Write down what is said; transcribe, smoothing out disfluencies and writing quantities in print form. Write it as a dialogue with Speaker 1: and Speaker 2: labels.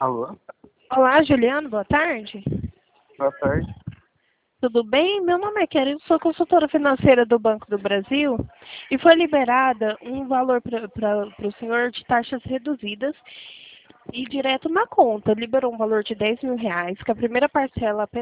Speaker 1: Alô?
Speaker 2: Olá, Juliano, boa tarde.
Speaker 1: Boa tarde.
Speaker 2: Tudo bem? Meu nome é Kelly, sou consultora financeira do Banco do Brasil e foi liberada um valor para o senhor de taxas reduzidas e direto na conta. Liberou um valor de R$ 10.000, que a primeira parcela